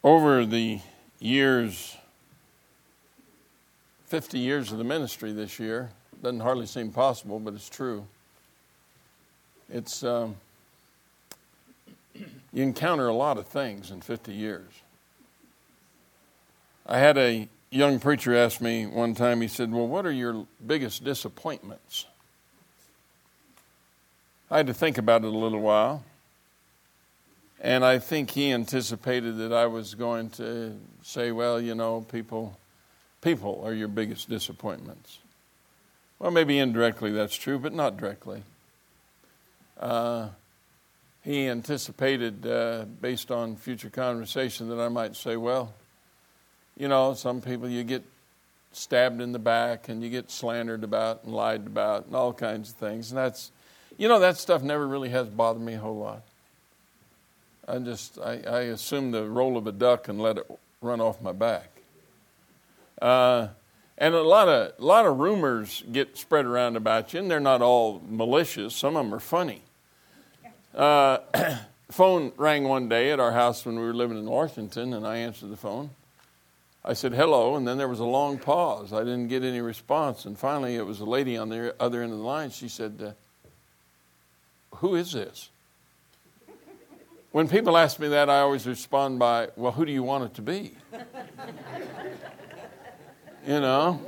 Over the years, 50 years of the ministry this year, doesn't hardly seem possible, but it's true. It's you encounter a lot of things in 50 years. I had a young preacher ask me one time, he said, well, what are your biggest disappointments? I had to think about it a little while. And I think he anticipated that I was going to say, well, you know, people are your biggest disappointments. Well, maybe indirectly that's true, but not directly. He anticipated, based on future conversation, that I might say, well, you know, some people you get stabbed in the back and you get slandered about and lied about and all kinds of things. And that's, you know, that stuff never really has bothered me a whole lot. I assume the roll of a duck and let it run off my back. And a lot of rumors get spread around about you, and they're not all malicious. Some of them are funny. Phone rang one day at our house when we were living in Washington, and I answered the phone. I said, hello, and then there was a long pause. I didn't get any response, and finally it was a lady on the other end of the line. She said, who is this? When people ask me that, I always respond by, well, who do you want it to be? You know?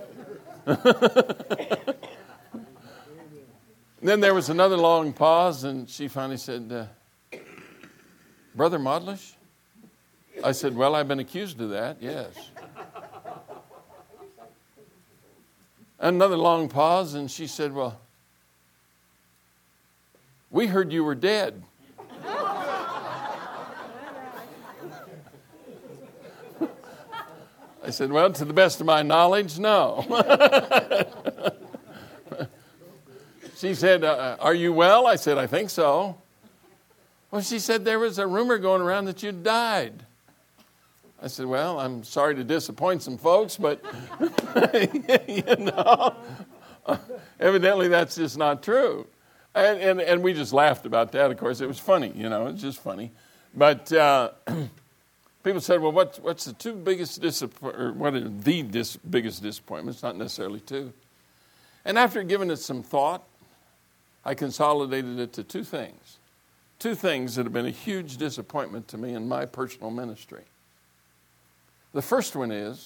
Then there was another long pause, and she finally said, Brother Modlish? I said, well, I've been accused of that, yes. Another long pause, and she said, well, we heard you were dead. I said, well, to the best of my knowledge, no. She said, are you well? I said, I think so. Well, she said, there was a rumor going around that you died. I said, well, I'm sorry to disappoint some folks, but, you know, evidently that's just not true. And we just laughed about that, of course. It was funny, you know, it's just funny. But people said, well, what's the two biggest what are the biggest disappointments? Not necessarily two. And after giving it some thought, I consolidated it to two things. Two things that have been a huge disappointment to me in my personal ministry. The first one is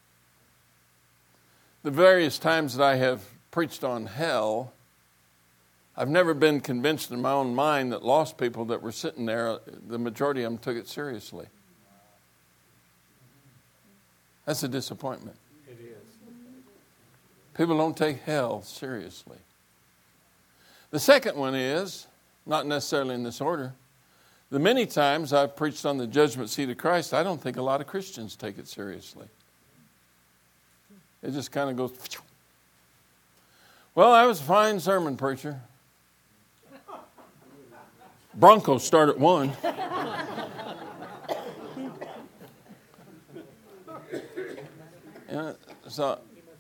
the various times that I have preached on hell, I've never been convinced in my own mind that lost people that were sitting there, the majority of them took it seriously. That's a disappointment. It is. People don't take hell seriously. The second one is, not necessarily in this order, the many times I've preached on the judgment seat of Christ, I don't think a lot of Christians take it seriously. It just kind of goes, well, that was a fine sermon, preacher. Broncos start at 1. So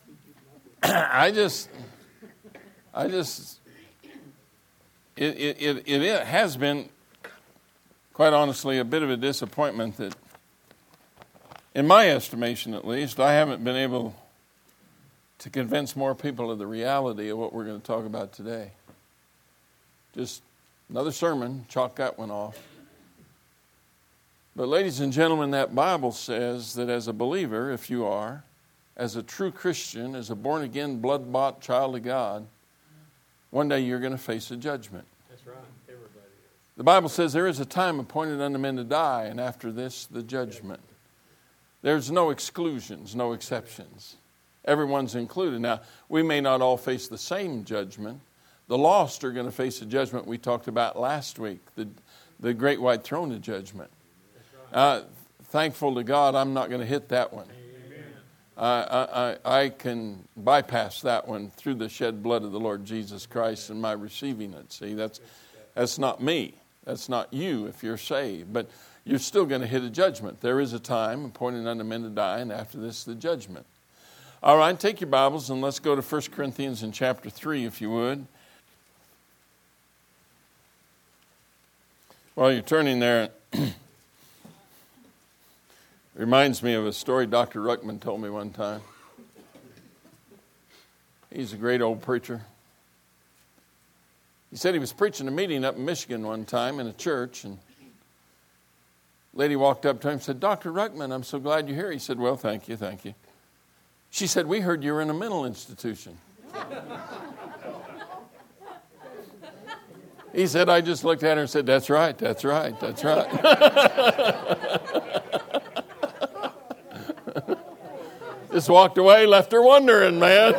it has been, quite honestly, a bit of a disappointment that, in my estimation at least, I haven't been able to convince more people of the reality of what we're going to talk about today. Just another sermon, chalk that one off. But ladies and gentlemen, that Bible says that as a believer, if you are, as a true Christian, as a born-again, blood-bought child of God, one day you're going to face a judgment. That's right. Everybody is. The Bible says there is a time appointed unto men to die, and after this, the judgment. There's no exclusions, no exceptions. Everyone's included. Now, we may not all face the same judgment. The lost are going to face a judgment we talked about last week, the great white throne of judgment. Thankful to God, I'm not going to hit that one. I can bypass that one through the shed blood of the Lord Jesus Christ and my receiving it. See, that's not me. That's not you if you're saved. But you're still going to hit a judgment. There is a time appointed unto men to die, and after this, the judgment. All right, take your Bibles and let's go to 1 Corinthians in chapter 3, if you would. While you're turning there, Reminds me of a story Dr. Ruckman told me one time. He's a great old preacher. He said he was preaching a meeting up in Michigan one time in a church, and a lady walked up to him and said, Dr. Ruckman, I'm so glad you're here. He said, well, thank you. She said, we heard you were in a mental institution. He said, I just looked at her and said, that's right. Just walked away, left her wondering, man.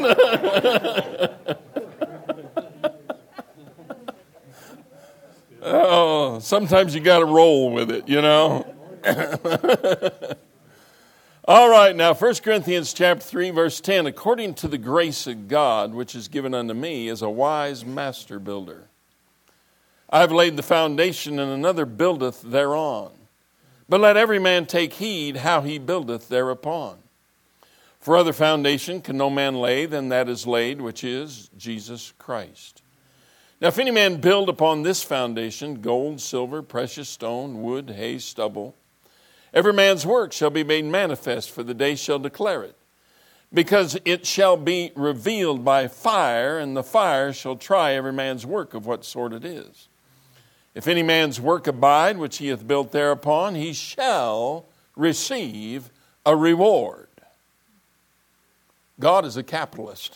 Oh, sometimes you got to roll with it, you know. All right, now 1 Corinthians chapter 3, verse 10. According to the grace of God, which is given unto me as a wise master builder, I have laid the foundation, and another buildeth thereon. But let every man take heed how he buildeth thereupon. For other foundation can no man lay than that is laid, which is Jesus Christ. Now if any man build upon this foundation, gold, silver, precious stone, wood, hay, stubble, every man's work shall be made manifest, for the day shall declare it. Because it shall be revealed by fire, and the fire shall try every man's work of what sort it is. If any man's work abide, which he hath built thereupon, he shall receive a reward. God is a capitalist.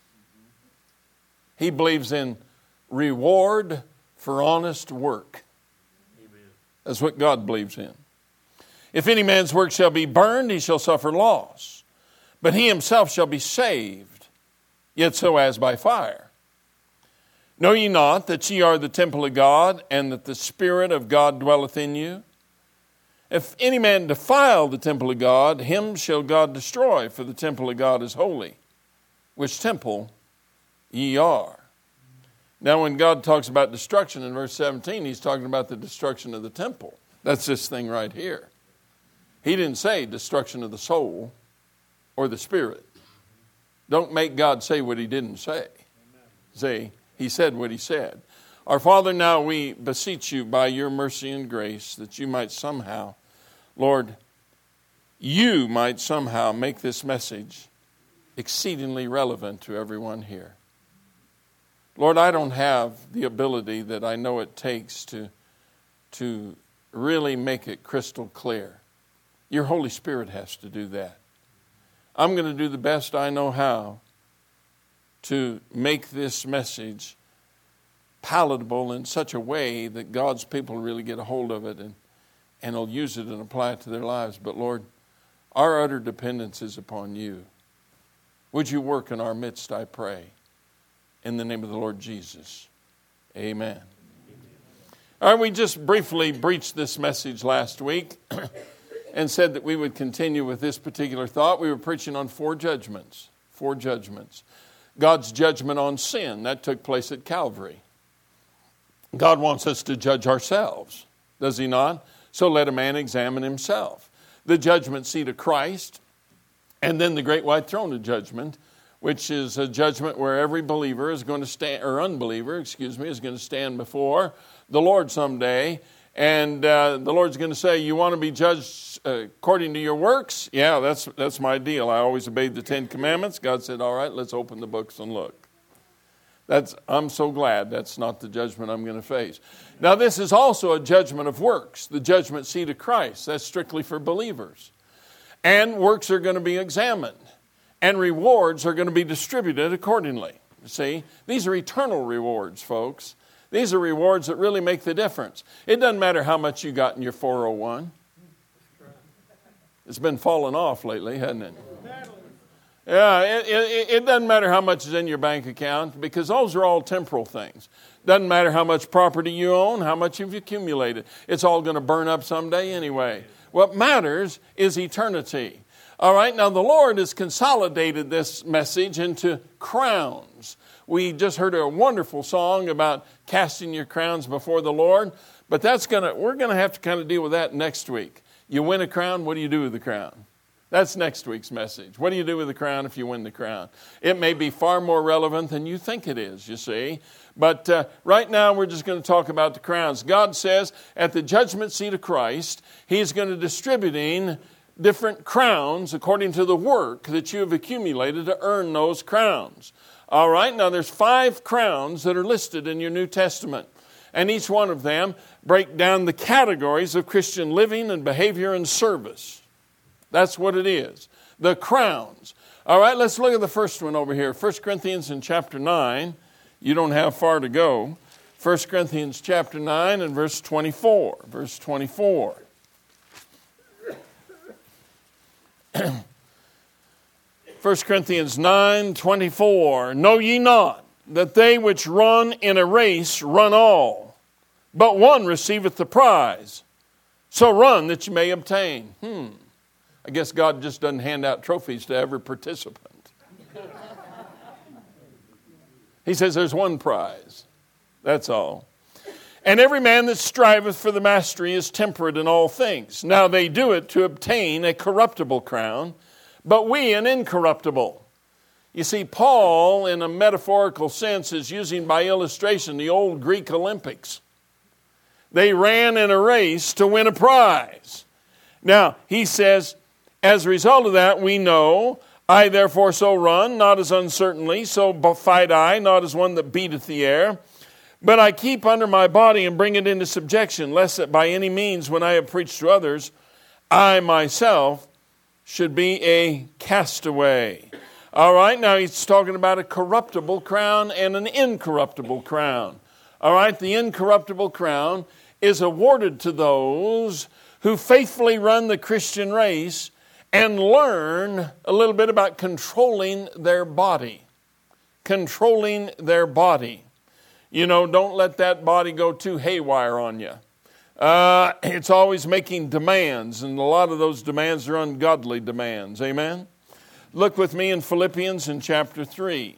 He believes in reward for honest work. Amen. That's what God believes in. If any man's work shall be burned, he shall suffer loss. But he himself shall be saved, yet so as by fire. Know ye not that ye are the temple of God, and that the Spirit of God dwelleth in you? If any man defile the temple of God, him shall God destroy, for the temple of God is holy, which temple ye are. Now when God talks about destruction in verse 17, he's talking about the destruction of the temple. That's this thing right here. He didn't say destruction of the soul or the spirit. Don't make God say what he didn't say. See, he said what he said. Our Father, now we beseech you by your mercy and grace that you might somehow, Lord, you might somehow make this message exceedingly relevant to everyone here. Lord, I don't have the ability that I know it takes to really make it crystal clear. Your Holy Spirit has to do that. I'm going to do the best I know how to make this message palatable in such a way that God's people really get a hold of it and will use it and apply it to their lives. But Lord, our utter dependence is upon you. Would you work in our midst, I pray, in the name of the Lord Jesus. Amen. All right, we just briefly breached this message last week and said that we would continue with this particular thought. We were preaching on four judgments. God's judgment on sin, that took place at Calvary. God wants us to judge ourselves, does he not? So let a man examine himself. The judgment seat of Christ, and then the great white throne of judgment, which is a judgment where every believer is going to stand, or unbeliever, is going to stand before the Lord someday. And the Lord's going to say, you want to be judged according to your works? Yeah, that's my deal. I always obeyed the 10 Commandments. God said, all right, let's open the books and look. I'm so glad that's not the judgment I'm going to face. Now, this is also a judgment of works, the judgment seat of Christ. That's strictly for believers. And works are going to be examined. And rewards are going to be distributed accordingly. See, these are eternal rewards, folks. These are rewards that really make the difference. It doesn't matter how much you got in your 401. It's been falling off lately, hasn't it? Yeah, it doesn't matter how much is in your bank account, because those are all temporal things. Doesn't matter how much property you own, how much you've accumulated. It's all going to burn up someday anyway. What matters is eternity. All right, now the Lord has consolidated this message into crowns. We just heard a wonderful song about casting your crowns before the Lord, but we're going to have to kind of deal with that next week. You win a crown, what do you do with the crown? That's next week's message. What do you do with the crown if you win the crown? It may be far more relevant than you think it is, you see. But right now we're just going to talk about the crowns. God says at the judgment seat of Christ, he's going to distributing different crowns according to the work that you have accumulated to earn those crowns. All right, now there's 5 crowns that are listed in your New Testament. And each one of them break down the categories of Christian living and behavior and service. That's what it is. The crowns. All right, let's look at the first one over here. 1 Corinthians in chapter 9. You don't have far to go. 1 Corinthians chapter 9 and verse 24. Verse 24. 1 Corinthians 9:24. Know ye not that they which run in a race run all, but one receiveth the prize. So run that you may obtain. I guess God just doesn't hand out trophies to every participant. He says there's one prize. That's all. And every man that striveth for the mastery is temperate in all things. Now they do it to obtain a corruptible crown, but we an incorruptible. You see, Paul, in a metaphorical sense, is using by illustration the old Greek Olympics. They ran in a race to win a prize. Now, he says, as a result of that, we know, I therefore so run, not as uncertainly, so fight I, not as one that beateth the air. But I keep under my body and bring it into subjection, lest that by any means, when I have preached to others, I myself should be a castaway. All right, now he's talking about a corruptible crown and an incorruptible crown. All right, the incorruptible crown is awarded to those who faithfully run the Christian race and learn a little bit about controlling their body. Controlling their body. You know, don't let that body go too haywire on you. It's always making demands, and a lot of those demands are ungodly demands. Amen? Look with me in Philippians in chapter 3.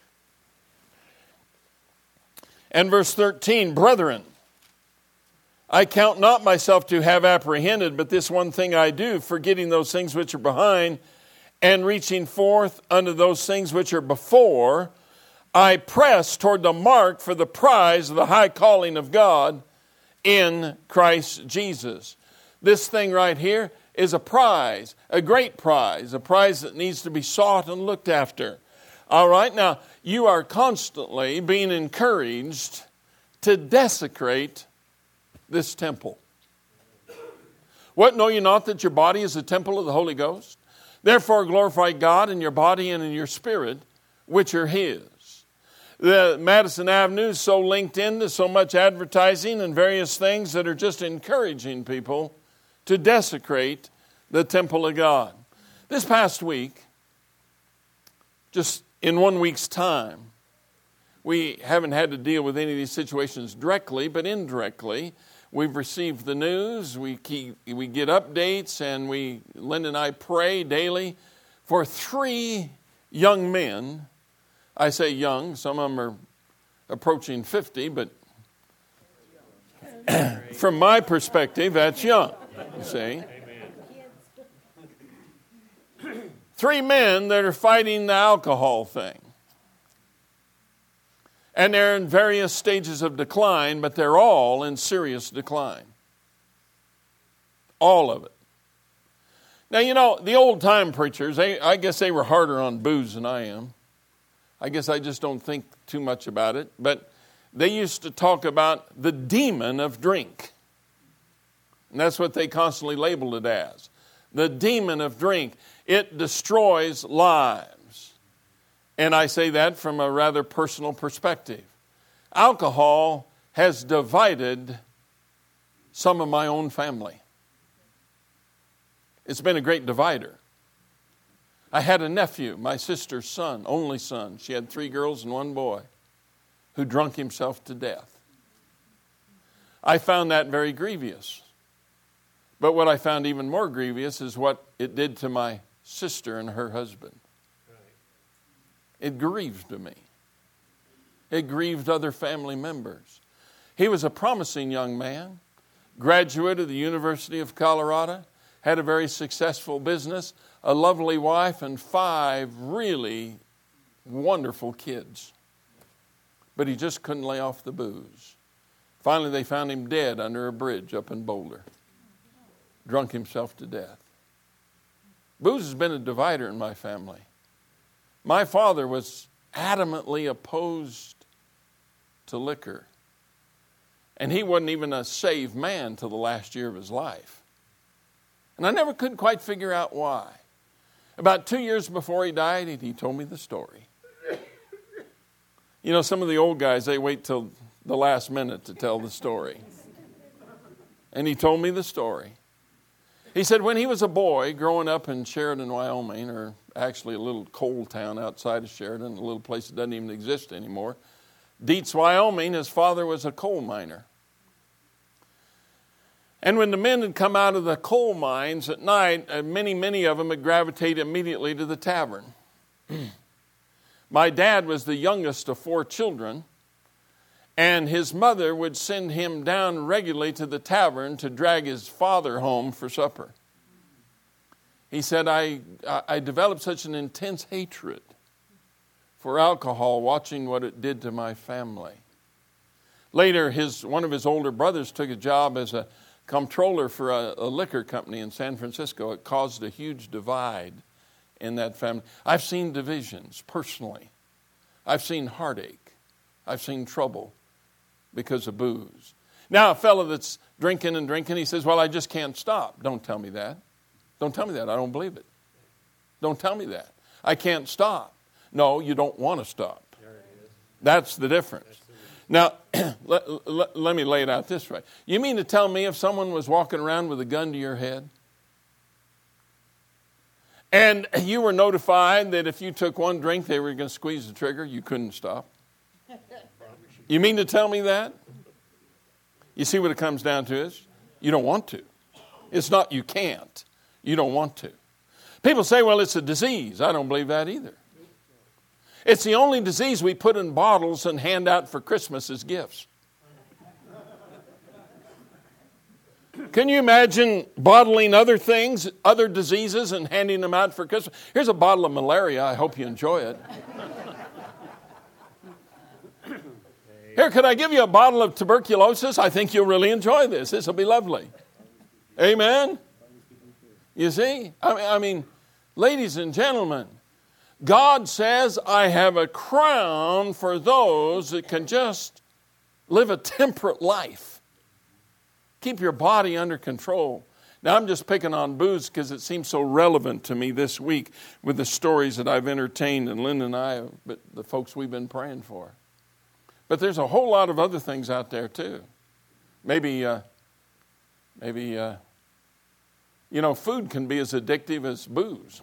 And verse 13, Brethren, I count not myself to have apprehended, but this one thing I do, forgetting those things which are behind, and reaching forth unto those things which are before, I press toward the mark for the prize of the high calling of God in Christ Jesus. This thing right here is a prize, a great prize, a prize that needs to be sought and looked after. All right, now you are constantly being encouraged to desecrate this temple. What, know you not that your body is a temple of the Holy Ghost? Therefore glorify God in your body and in your spirit, which are His. The Madison Avenue is so linked into so much advertising and various things that are just encouraging people to desecrate the temple of God. This past week, just in 1 week's time, we haven't had to deal with any of these situations directly, but indirectly. We've received the news, we get updates, and Linda and I pray daily for 3 young men. I say young, some of them are approaching 50, but from my perspective, that's young, you see. 3 men that are fighting the alcohol thing. And they're in various stages of decline, but they're all in serious decline. All of it. Now, you know, the old-time preachers, I guess they were harder on booze than I am. I guess I just don't think too much about it. But they used to talk about the demon of drink. And that's what they constantly labeled it as. The demon of drink. It destroys lives. And I say that from a rather personal perspective. Alcohol has divided some of my own family. It's been a great divider. I had a nephew, my sister's son, only son. She had 3 girls and 1 boy, who drunk himself to death. I found that very grievous. But what I found even more grievous is what it did to my sister and her husband. It grieved me. It grieved other family members. He was a promising young man, graduate of the University of Colorado, had a very successful business, a lovely wife, and 5 really wonderful kids. But he just couldn't lay off the booze. Finally, they found him dead under a bridge up in Boulder. Drunk himself to death. Booze has been a divider in my family. My father was adamantly opposed to liquor. And he wasn't even a saved man till the last year of his life. And I never could quite figure out why. About 2 years before he died, he told me the story. You know, some of the old guys, they wait till the last minute to tell the story. And he told me the story. He said when he was a boy growing up in Sheridan, Wyoming, or actually a little coal town outside of Sheridan, a little place that doesn't even exist anymore, Dietz, Wyoming, his father was a coal miner. And when the men had come out of the coal mines at night, many of them would gravitate immediately to the tavern. My dad was the youngest of 4 children, and his mother would send him down regularly to the tavern to drag his father home for supper. He said, I developed such an intense hatred for alcohol, watching what it did to my family. Later, one of his older brothers took a job as a comptroller for a liquor company in San Francisco. It caused a huge divide in that family. I've seen divisions personally. I've seen heartache. I've seen trouble because of booze. Now, a fellow that's drinking and drinking, he says, well, I just can't stop. Don't tell me that. Don't tell me that. I don't believe it. Don't tell me that. I can't stop. No, you don't want to stop. That's the difference. Now, let me lay it out this way. You mean to tell me if someone was walking around with a gun to your head, and you were notified that if you took one drink, they were going to squeeze the trigger, you couldn't stop? You mean to tell me that? You see what it comes down to is you don't want to. It's not you can't. You don't want to. People say, well, it's a disease. I don't believe that either. It's the only disease we put in bottles and hand out for Christmas as gifts. Can you imagine bottling other things, other diseases, and handing them out for Christmas? Here's a bottle of malaria. I hope you enjoy it. Here, could I give you a bottle of tuberculosis? I think you'll really enjoy this. This will be lovely. Amen? You see? I mean, ladies and gentlemen, God says, I have a crown for those that can just live a temperate life. Keep your body under control. Now, I'm just picking on booze because it seems so relevant to me this week with the stories that I've entertained, and Lynn and I, but the folks we've been praying for. But there's a whole lot of other things out there, too. Maybe food can be as addictive as booze.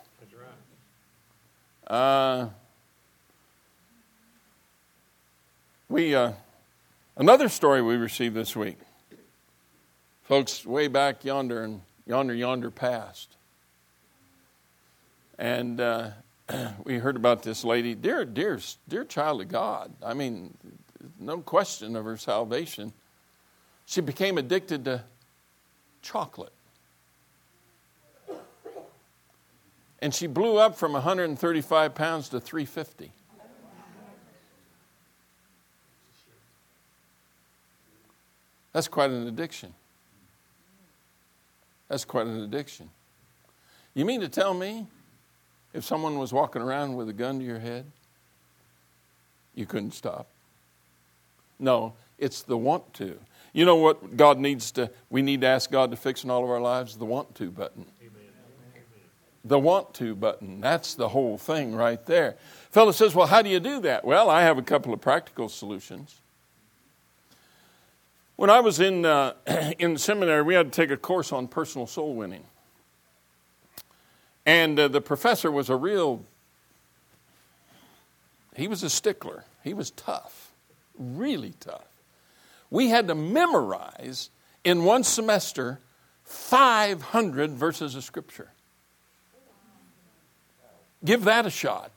Another story we received this week. Folks, way back yonder and yonder past. And we heard about this lady, dear child of God. I mean, no question of her salvation. She became addicted to chocolate. And she blew up from 135 pounds to 350. That's quite an addiction. That's quite an addiction. You mean to tell me if someone was walking around with a gun to your head, you couldn't stop? No, it's the want to. You know what we need to ask God to fix in all of our lives? The want to button. The want to button. That's the whole thing right there. Fellow says, well, how do you do that? Well, I have a couple of practical solutions. When I was in seminary, we had to take a course on personal soul winning. And the professor was he was a stickler. He was tough, really tough. We had to memorize in one semester 500 verses of Scripture. Give that a shot.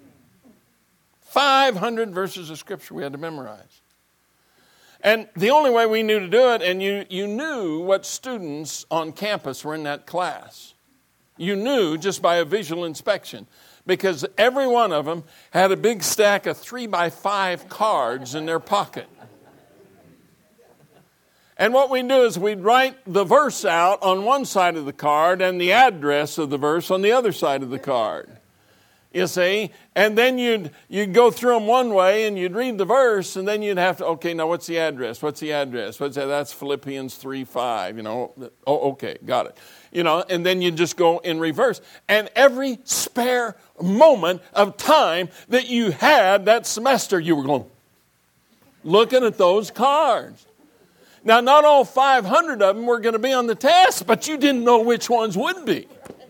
500 verses of Scripture we had to memorize. And the only way we knew to do it, and you knew what students on campus were in that class. You knew just by a visual inspection, because every one of them had a big stack of 3x5 cards in their pocket. And what we do is we'd write the verse out on one side of the card and the address of the verse on the other side of the card. You see? And then you'd go through them one way and you'd read the verse and then you'd have to, okay, now what's the address? What's the address? What's that? That's Philippians 3:5, you know. Oh, okay, got it. You know, and then you just go in reverse. And every spare moment of time that you had that semester, you were going, looking at those cards. Now, not all 500 of them were going to be on the test, but you didn't know which ones would be.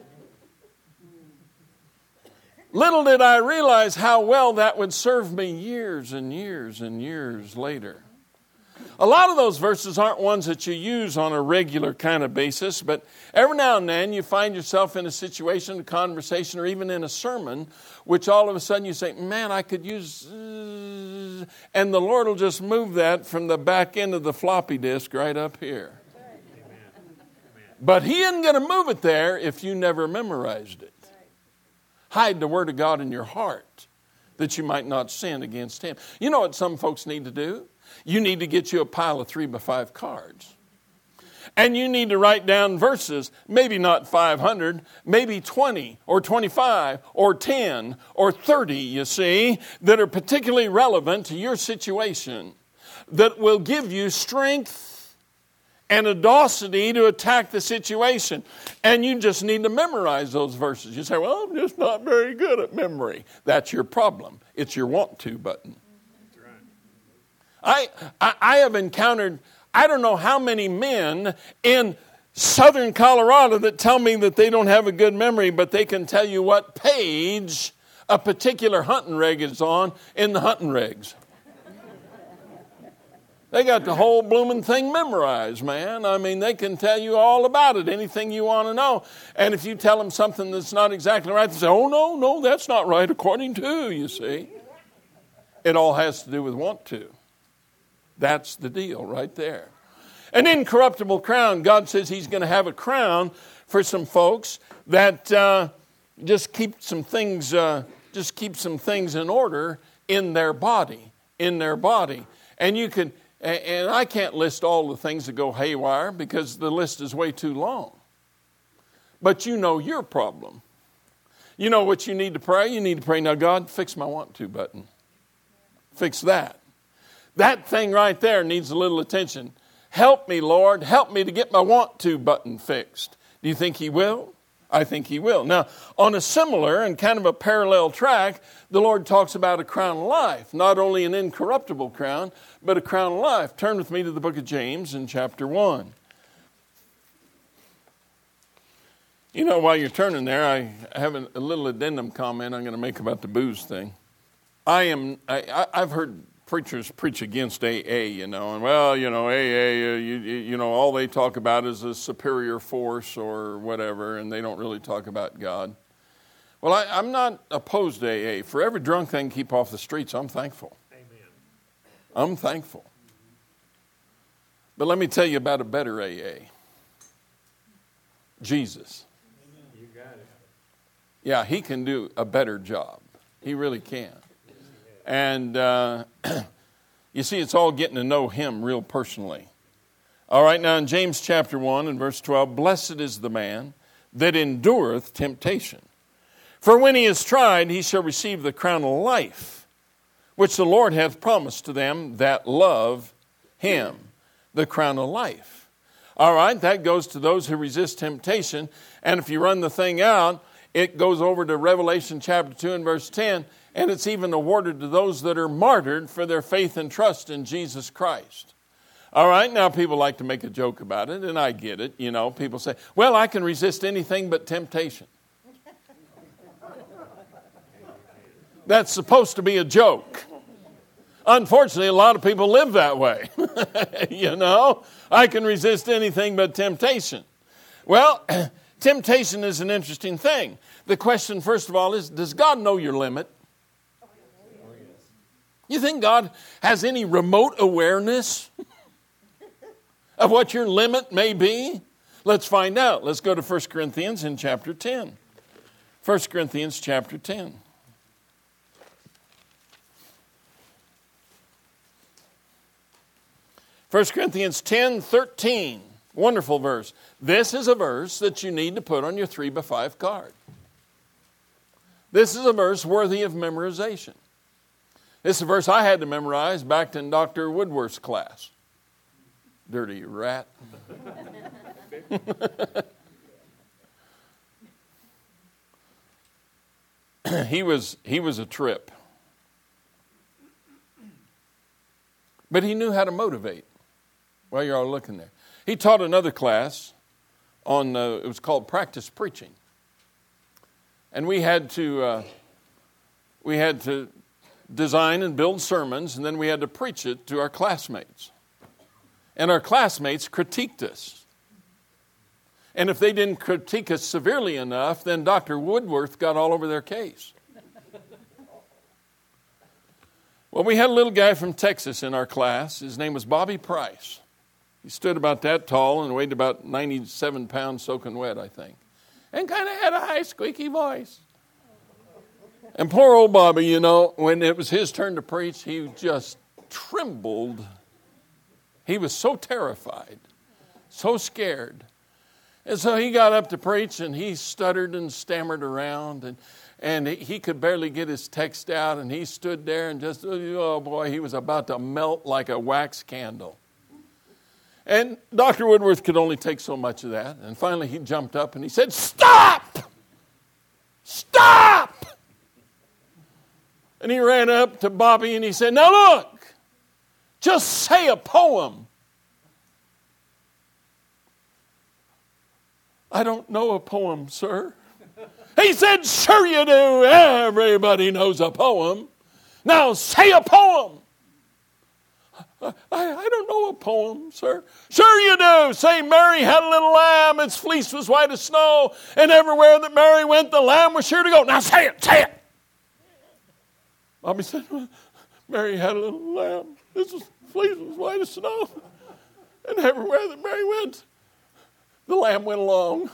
Little did I realize how well that would serve me years and years and years later. A lot of those verses aren't ones that you use on a regular kind of basis, but every now and then you find yourself in a situation, a conversation, or even in a sermon, which all of a sudden you say, man, I could use... And the Lord will just move that from the back end of the floppy disk right up here. But He isn't going to move it there if you never memorized it. Hide the Word of God in your heart that you might not sin against Him. You know what some folks need to do? You need to get you a pile of 3x5 cards. And you need to write down verses, maybe not 500, maybe 20 or 25 or 10 or 30, you see, that are particularly relevant to your situation, that will give you strength and audacity to attack the situation. And you just need to memorize those verses. You say, well, I'm just not very good at memory. That's your problem. It's your want to button. I have encountered, I don't know how many men in southern Colorado that tell me that they don't have a good memory, but they can tell you what page a particular hunting reg is on in the hunting regs. They got the whole blooming thing memorized, man. I mean, they can tell you all about it, anything you want to know. And if you tell them something that's not exactly right, they say, oh, no, that's not right according to, you see. It all has to do with want to. That's the deal right there. An incorruptible crown. God says He's going to have a crown for some folks that just keep some things in order in their body. And you can... And I can't list all the things that go haywire because the list is way too long. But you know your problem. You know what you need to pray? You need to pray, now God, fix my want to button. Fix that. That thing right there needs a little attention. Help me, Lord. Help me to get my want to button fixed. Do you think He will? I think He will. Now, on a similar and kind of a parallel track, the Lord talks about a crown of life. Not only an incorruptible crown, but a crown of life. Turn with me to the book of James in chapter 1. You know, while you're turning there, I have a little addendum comment I'm going to make about the booze thing. I've heard preachers preach against AA, you know, and well, you know, AA, you know, all they talk about is a superior force or whatever, and they don't really talk about God. Well, I'm not opposed to AA. For every drunk they can keep off the streets, I'm thankful. Amen. I'm thankful. But let me tell you about a better AA. Jesus. You got it. Yeah, He can do a better job. He really can. And you see, it's all getting to know Him real personally. All right, now in James chapter 1 and verse 12, blessed is the man that endureth temptation. For when he is tried, he shall receive the crown of life, which the Lord hath promised to them that love Him. The crown of life. All right, that goes to those who resist temptation. And if you run the thing out, it goes over to Revelation chapter 2 and verse 10, and it's even awarded to those that are martyred for their faith and trust in Jesus Christ. All right, now people like to make a joke about it, and I get it. You know, people say, well, I can resist anything but temptation. That's supposed to be a joke. Unfortunately, a lot of people live that way. You know, I can resist anything but temptation. Well, temptation is an interesting thing. The question, first of all, is, does God know your limit? You think God has any remote awareness of what your limit may be? Let's find out. Let's go to 1 Corinthians in chapter 10. 1 Corinthians chapter 10. 1 Corinthians 10:13. Wonderful verse. This is a verse that you need to put on your 3x5 card. This is a verse worthy of memorization. This is a verse I had to memorize back in Dr. Woodworth's class. Dirty rat. He was a trip. But he knew how to motivate. While you're all looking there, he taught another class on, it was called Practice Preaching. And we had to design and build sermons, and then we had to preach it to our classmates. And our classmates critiqued us. And if they didn't critique us severely enough, then Dr. Woodworth got all over their case. Well, we had a little guy from Texas in our class. His name was Bobby Price. He stood about that tall and weighed about 97 pounds soaking wet, I think. And kind of had a high, squeaky voice. And poor old Bobby, you know, when it was his turn to preach, he just trembled. He was so terrified, so scared. And so he got up to preach, and he stuttered and stammered around, and he could barely get his text out, and he stood there and just, oh boy, he was about to melt like a wax candle. And Dr. Woodworth could only take so much of that. And finally he jumped up and he said, "Stop! Stop!" And he ran up to Bobby and he said, "Now look, just say a poem." "I don't know a poem, sir." He said, "Sure you do. Everybody knows a poem. Now say a poem." I don't know a poem, sir." "Sure you do. Say, Mary had a little lamb, its fleece was white as snow, and everywhere that Mary went, the lamb was sure to go." "Now say it, say it." Bobby said, "Mary had a little lamb, its fleece was white as snow, and everywhere that Mary went, the lamb went along."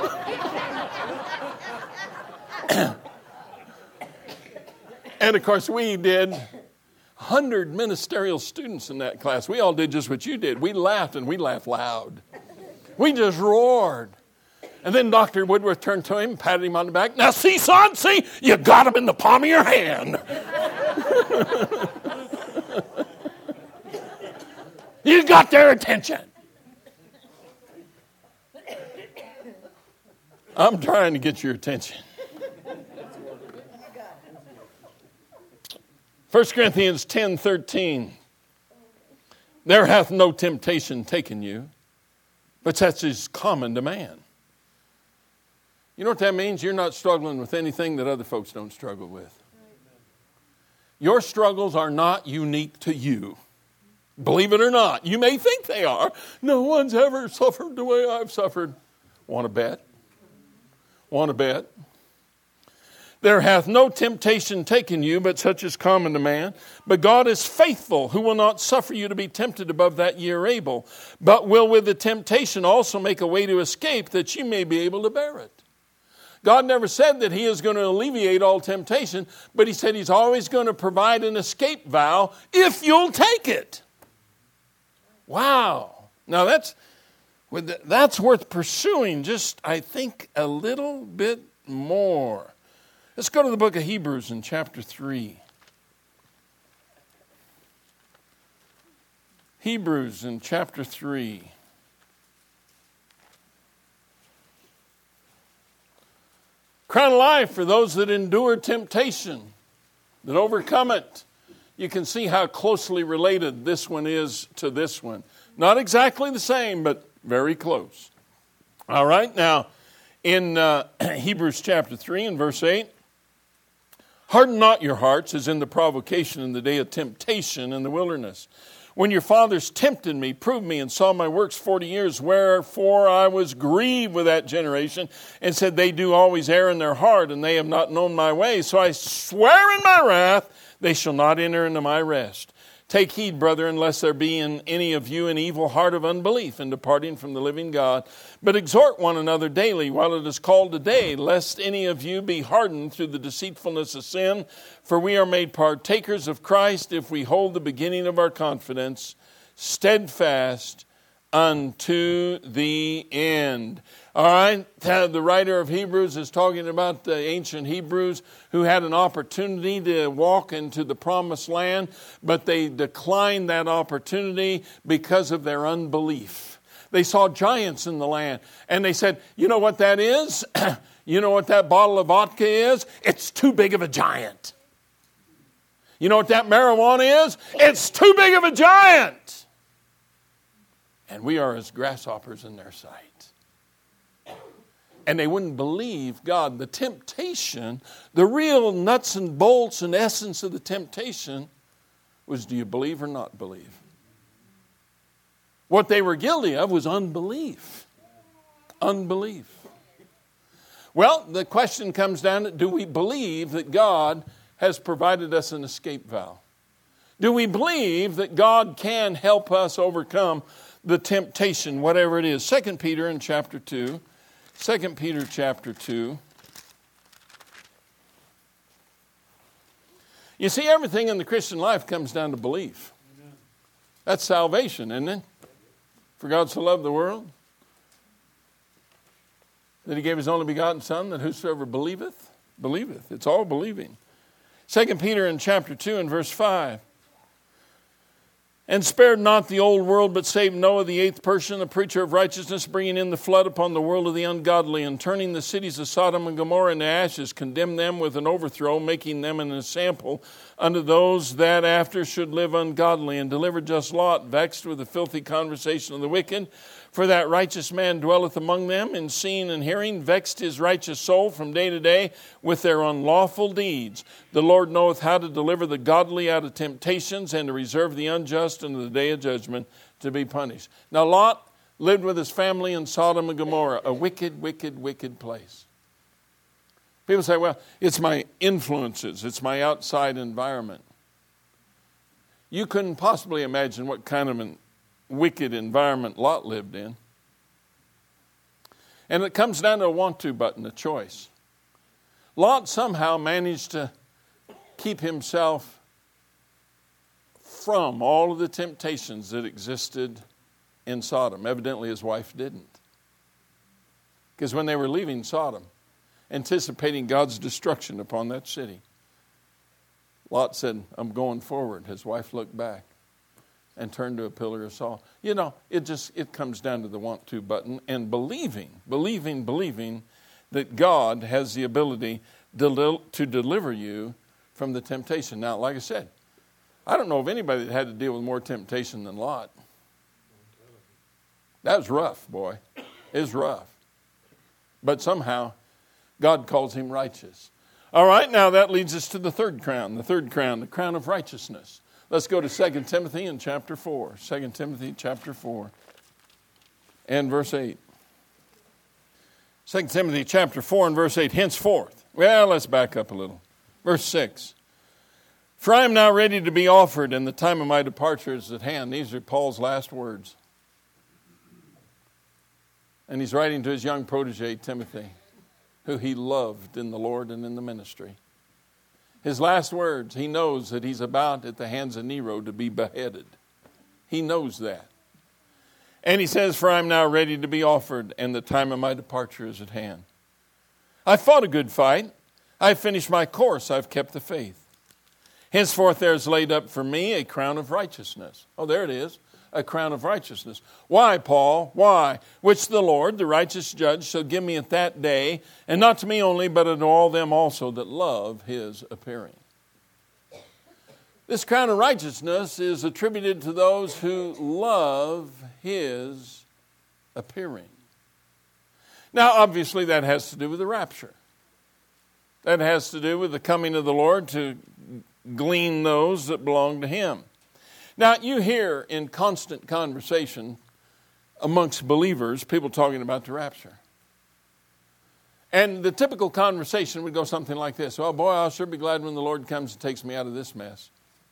And of course we did 100 ministerial students in that class. We all did just what you did. We laughed, and we laughed loud. We just roared. And then Dr. Woodworth turned to him, patted him on the back. "Now see, son, see, you got him in the palm of your hand." You got their attention. I'm trying to get your attention. 1 Corinthians 10:13. "There hath no temptation taken you, but such is common to man." You know what that means? You're not struggling with anything that other folks don't struggle with. Your struggles are not unique to you. Believe it or not. You may think they are. No one's ever suffered the way I've suffered. Want to bet? Want to bet? "There hath no temptation taken you, but such is common to man. But God is faithful, who will not suffer you to be tempted above that ye are able, but will with the temptation also make a way to escape, that ye may be able to bear it." God never said that he is going to alleviate all temptation, but he said he's always going to provide an escape valve if you'll take it. Wow. Now that's worth pursuing just, I think, a little bit more. Let's go to the book of Hebrews in chapter 3. Hebrews in chapter 3. Crown of life for those that endure temptation, that overcome it. You can see how closely related this one is to this one. Not exactly the same, but very close. All right, now in Hebrews chapter 3 and verse 8. "Harden not your hearts as in the provocation in the day of temptation in the wilderness. When your fathers tempted me, proved me, and saw my works 40 years, wherefore I was grieved with that generation, and said, they do always err in their heart, and they have not known my ways. So I swear in my wrath, they shall not enter into my rest. Take heed, brethren, lest there be in any of you an evil heart of unbelief in departing from the living God. But exhort one another daily while it is called today, lest any of you be hardened through the deceitfulness of sin. For we are made partakers of Christ if we hold the beginning of our confidence steadfast unto the end. All right, the writer of Hebrews is talking about the ancient Hebrews who had an opportunity to walk into the promised land, but they declined that opportunity because of their unbelief. They saw giants in the land, and they said, you know what that is? You know what that bottle of vodka is? It's too big of a giant. You know what that marijuana is? It's too big of a giant. And we are as grasshoppers in their sight. And they wouldn't believe God. The temptation, the real nuts and bolts and essence of the temptation was, do you believe or not believe? What they were guilty of was unbelief. Unbelief. Well, the question comes down to, do we believe that God has provided us an escape valve? Do we believe that God can help us overcome the temptation, whatever it is? 2 Peter in chapter 2. 2 Peter chapter 2. You see, everything in the Christian life comes down to belief. That's salvation, isn't it? For God so loved the world that he gave his only begotten Son, that whosoever believeth, believeth. It's all believing. 2 Peter in chapter 2 and verse 5. And spared not the old world, but saved Noah, the eighth person, the preacher of righteousness, bringing in the flood upon the world of the ungodly, and turning the cities of Sodom and Gomorrah into ashes, condemned them with an overthrow, making them an ensample unto those that after should live ungodly, and delivered just Lot, vexed with the filthy conversation of the wicked. For that righteous man dwelleth among them, in seeing and hearing, vexed his righteous soul from day to day with their unlawful deeds. The Lord knoweth how to deliver the godly out of temptations, and to reserve the unjust unto the day of judgment to be punished. Now Lot lived with his family in Sodom and Gomorrah, a wicked, wicked, wicked place. People say, well, it's my influences, it's my outside environment. You couldn't possibly imagine what kind of an wicked environment Lot lived in. And it comes down to a want-to button, a choice. Lot somehow managed to keep himself from all of the temptations that existed in Sodom. Evidently his wife didn't. Because when they were leaving Sodom, anticipating God's destruction upon that city, Lot said, I'm going forward. His wife looked back and turned to a pillar of salt. You know, it comes down to the want to button and believing that God has the ability to deliver you from the temptation. Now, like I said, I don't know of anybody that had to deal with more temptation than Lot. That was rough, boy. It was rough. But somehow, God calls him righteous. All right, now that leads us to the third crown, the crown of righteousness. Let's go to 2 Timothy in chapter 4. 2 Timothy chapter 4 and verse 8. 2 Timothy chapter 4 and verse 8. Henceforth. Well, let's back up a little. Verse 6. For I am now ready to be offered, and the time of my departure is at hand. These are Paul's last words. And he's writing to his young protege, Timothy, who he loved in the Lord and in the ministry. His last words, he knows that he's about at the hands of Nero to be beheaded. He knows that. And he says, for I am now ready to be offered, and the time of my departure is at hand. I fought a good fight. I've finished my course. I've kept the faith. Henceforth there is laid up for me a crown of righteousness. Oh, there it is. A crown of righteousness. Why, Paul? Why? Which the Lord, the righteous judge, shall give me at that day, and not to me only, but unto all them also that love his appearing. This crown of righteousness is attributed to those who love his appearing. Now, obviously, that has to do with the rapture. That has to do with the coming of the Lord to glean those that belong to him. Now, you hear in constant conversation amongst believers, people talking about the rapture. And the typical conversation would go something like this. Oh, boy, I'll sure be glad when the Lord comes and takes me out of this mess.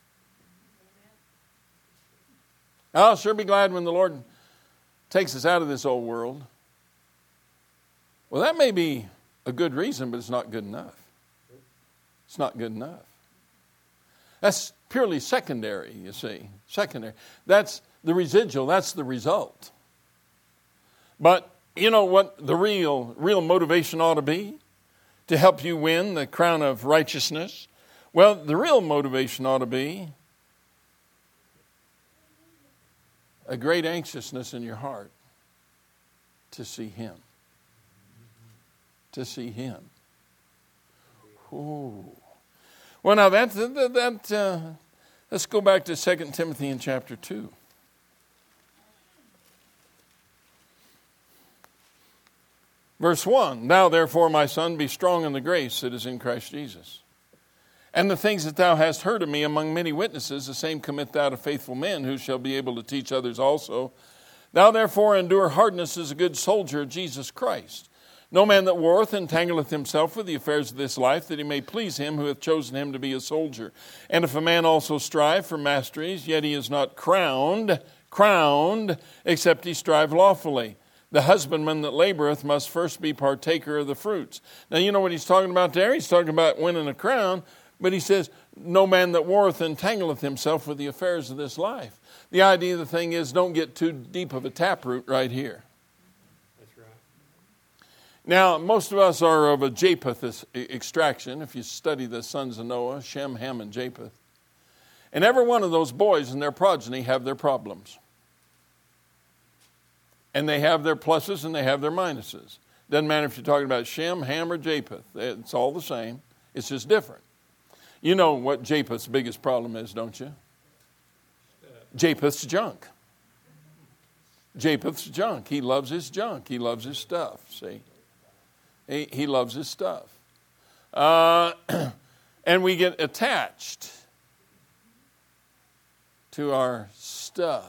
I'll sure be glad when the Lord takes us out of this old world. Well, that may be a good reason, but it's not good enough. It's not good enough. That's purely secondary, you see. Secondary. That's the residual, that's the result. But you know what the real motivation ought to be? To help you win the crown of righteousness? Well, the real motivation ought to be a great anxiousness in your heart to see Him. To see Him. Ooh. Well, now let's go back to 2 Timothy in chapter 2. Verse 1, Thou therefore, my son, be strong in the grace that is in Christ Jesus. And the things that thou hast heard of me among many witnesses, the same commit thou to faithful men, who shall be able to teach others also. Thou therefore endure hardness as a good soldier of Jesus Christ. No man that warreth entangleth himself with the affairs of this life, that he may please him who hath chosen him to be a soldier. And if a man also strive for masteries, yet he is not crowned, except he strive lawfully. The husbandman that laboreth must first be partaker of the fruits. Now, you know what he's talking about there? He's talking about winning a crown, but he says, no man that warreth entangleth himself with the affairs of this life. The idea of the thing is, don't get too deep of a taproot right here. That's right. Now, most of us are of a Japheth extraction. If you study the sons of Noah, Shem, Ham, and Japheth. And every one of those boys and their progeny have their problems. And they have their pluses and they have their minuses. Doesn't matter if you're talking about Shem, Ham, or Japheth. It's all the same. It's just different. You know what Japheth's biggest problem is, don't you? Japheth's junk. Japheth's junk. He loves his junk. He loves his stuff, see? He loves his stuff. And we get attached to our stuff.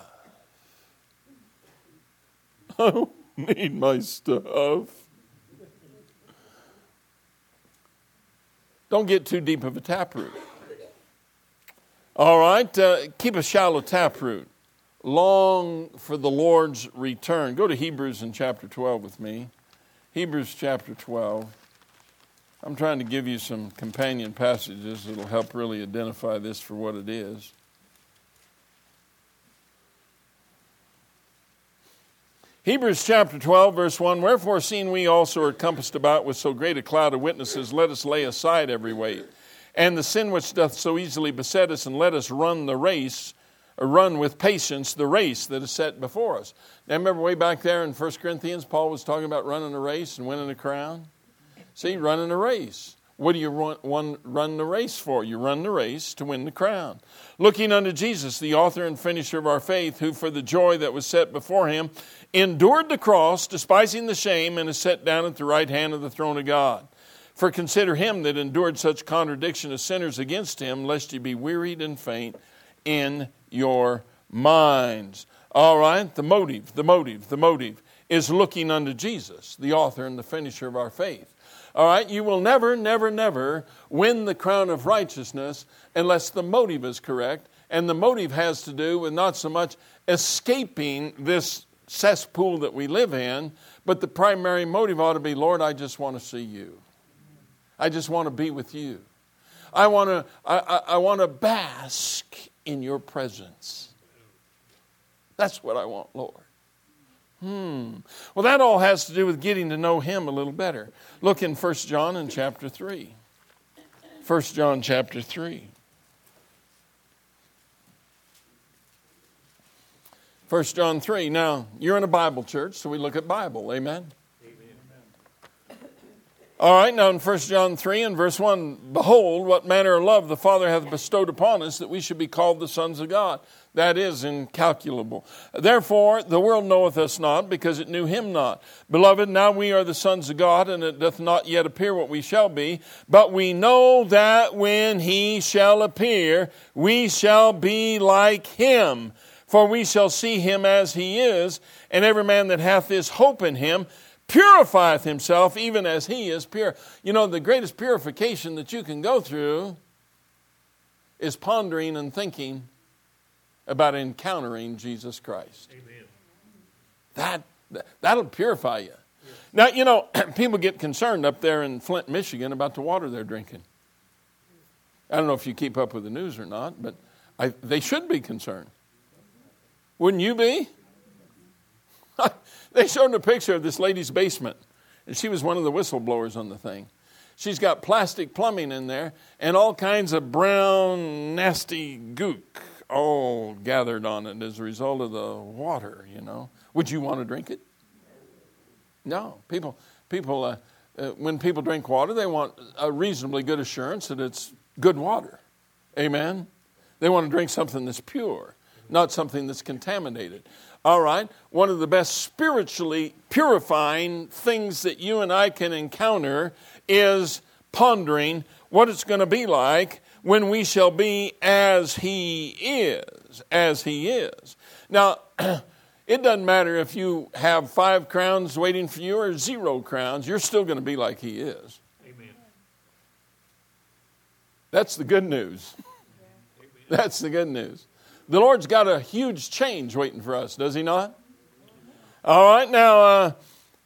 I don't need my stuff. Don't get too deep of a taproot. All right, keep a shallow taproot. Long for the Lord's return. Go to Hebrews in chapter 12 with me. Hebrews chapter 12. I'm trying to give you some companion passages that will help really identify this for what it is. Hebrews chapter 12, verse 1, Wherefore, seeing we also are compassed about with so great a cloud of witnesses, let us lay aside every weight, and the sin which doth so easily beset us, and let us run the race, or run with patience the race that is set before us. Now, remember way back there in 1 Corinthians, Paul was talking about running a race and winning a crown? See, running a race. What do you run the race for? You run the race to win the crown. Looking unto Jesus, the author and finisher of our faith, who for the joy that was set before him endured the cross, despising the shame, and is set down at the right hand of the throne of God. For consider him that endured such contradiction of sinners against him, lest ye be wearied and faint in your minds. All right, the motive is looking unto Jesus, the author and the finisher of our faith. All right, you will never win the crown of righteousness unless the motive is correct. And the motive has to do with not so much escaping this cesspool that we live in, but the primary motive ought to be, Lord, I just want to see you. I just want to be with you. I want to bask in your presence. That's what I want, Lord. Well, that all has to do with getting to know him a little better. Look in 1 John in chapter 3. 1 John chapter 3. 1 John 3. Now, you're in a Bible church, so we look at Bible. Amen? All right, now in 1 John 3 and verse 1, Behold, what manner of love the Father hath bestowed upon us, that we should be called the sons of God. That is incalculable. Therefore, the world knoweth us not, because it knew him not. Beloved, now we are the sons of God, and it doth not yet appear what we shall be. But we know that when he shall appear, we shall be like him. For we shall see him as he is, and every man that hath this hope in him purifieth himself even as he is pure. You know, the greatest purification that you can go through is pondering and thinking about encountering Jesus Christ. Amen. That'll purify you. Yes. Now, you know, people get concerned up there in Flint, Michigan about the water they're drinking. I don't know if you keep up with the news or not, but they should be concerned. Wouldn't you be? They showed a picture of this lady's basement, and she was one of the whistleblowers on the thing. She's got plastic plumbing in there and all kinds of brown, nasty gook all gathered on it as a result of the water, you know. Would you want to drink it? No. People, when people drink water, they want a reasonably good assurance that it's good water. Amen? They want to drink something that's pure, not something that's contaminated. All right? One of the best spiritually purifying things that you and I can encounter is pondering what it's going to be like when we shall be as He is. As He is. Now, it doesn't matter if you have 5 crowns waiting for you or 0 crowns. You're still going to be like He is. Amen. That's the good news. That's the good news. The Lord's got a huge change waiting for us, does He not? All right, now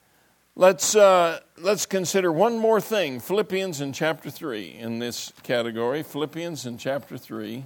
let's consider one more thing. Philippians in chapter 3 in this category. Philippians in chapter 3.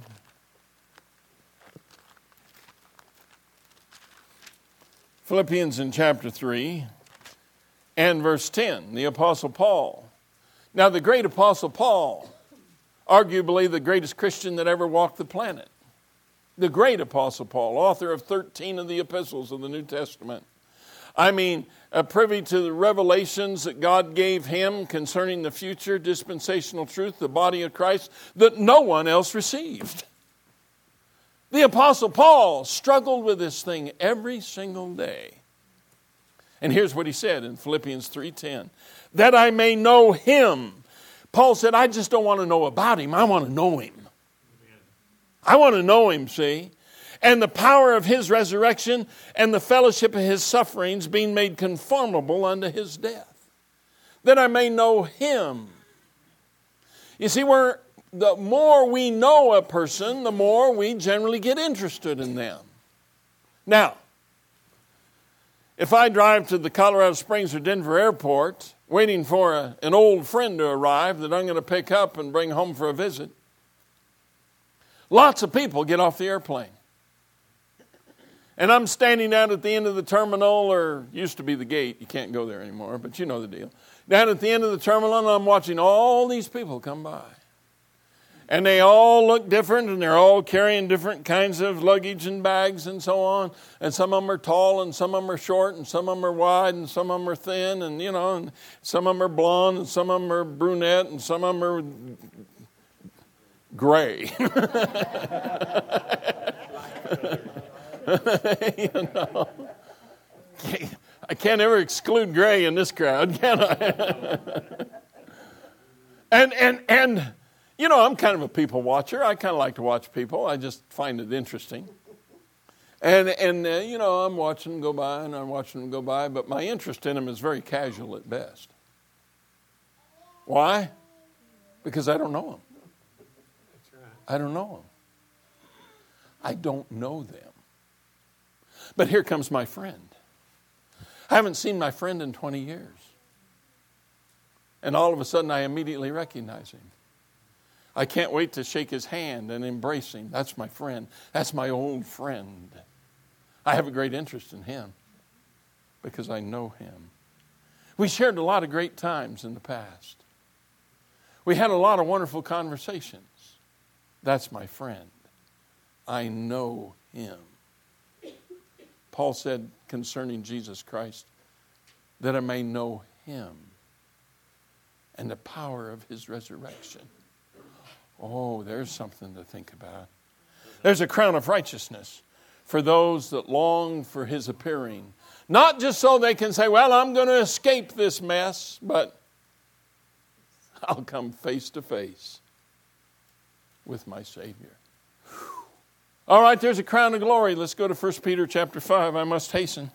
Philippians in chapter 3 and verse 10, the Apostle Paul. Now, the great Apostle Paul, arguably the greatest Christian that ever walked the planet. The great Apostle Paul, author of 13 of the epistles of the New Testament. I mean, privy to the revelations that God gave him concerning the future dispensational truth, the body of Christ, that no one else received. The Apostle Paul struggled with this thing every single day. And here's what he said in Philippians 3:10. That I may know Him. Paul said, I just don't want to know about Him. I want to know Him. I want to know Him, see? And the power of His resurrection and the fellowship of His sufferings, being made conformable unto His death. That I may know Him. You see, the more we know a person, the more we generally get interested in them. Now, if I drive to the Colorado Springs or Denver airport, waiting for an old friend to arrive that I'm going to pick up and bring home for a visit, lots of people get off the airplane. And I'm standing out at the end of the terminal, or used to be the gate. You can't go there anymore, but you know the deal. Down at the end of the terminal, and I'm watching all these people come by. And they all look different, and they're all carrying different kinds of luggage and bags and so on. And some of them are tall, and some of them are short, and some of them are wide, and some of them are thin, and and some of them are blonde, and some of them are brunette, and some of them are gray. I can't ever exclude gray in this crowd, can I? and I'm kind of a people watcher. I kind of like to watch people. I just find it interesting. And I'm watching them go by, and I'm watching them go by, but my interest in them is very casual at best. Why? Because I don't know them. That's right. I don't know them. I don't know them. But here comes my friend. I haven't seen my friend in 20 years. And all of a sudden, I immediately recognize him. I can't wait to shake his hand and embrace him. That's my friend. That's my old friend. I have a great interest in him because I know him. We shared a lot of great times in the past. We had a lot of wonderful conversations. That's my friend. I know him. Paul said concerning Jesus Christ, that I may know him and the power of his resurrection. Oh, there's something to think about. There's a crown of righteousness for those that long for his appearing. Not just so they can say, well, I'm going to escape this mess, but I'll come face to face with my Savior. All right, there's a crown of glory. Let's go to 1 Peter chapter 5. I must hasten.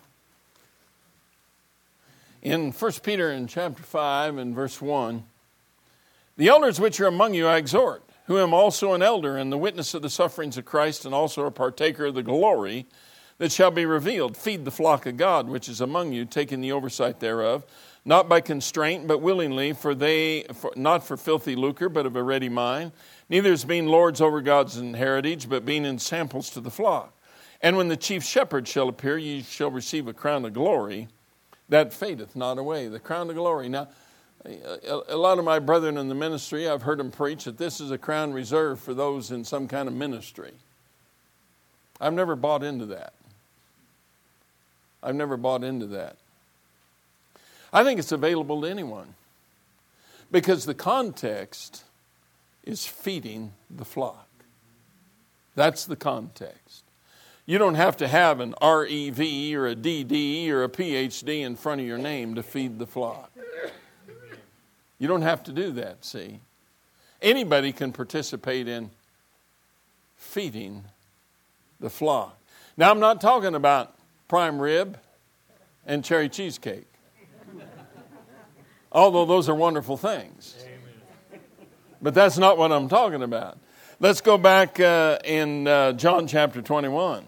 In 1 Peter in chapter 5 and verse 1, the elders which are among you I exhort, who am also an elder and the witness of the sufferings of Christ and also a partaker of the glory that shall be revealed. Feed the flock of God which is among you, taking the oversight thereof, not by constraint, but willingly, not for filthy lucre, but of a ready mind, neither as being lords over God's heritage, but being in samples to the flock. And when the chief shepherd shall appear, ye shall receive a crown of glory that fadeth not away. The crown of glory. Now, a lot of my brethren in the ministry, I've heard them preach that this is a crown reserved for those in some kind of ministry. I've never bought into that. I've never bought into that. I think it's available to anyone because the context is feeding the flock. That's the context. You don't have to have an REV or a DD or a PhD in front of your name to feed the flock. You don't have to do that, see. Anybody can participate in feeding the flock. Now, I'm not talking about prime rib and cherry cheesecake. Although those are wonderful things. But that's not what I'm talking about. Let's go back in John chapter 21.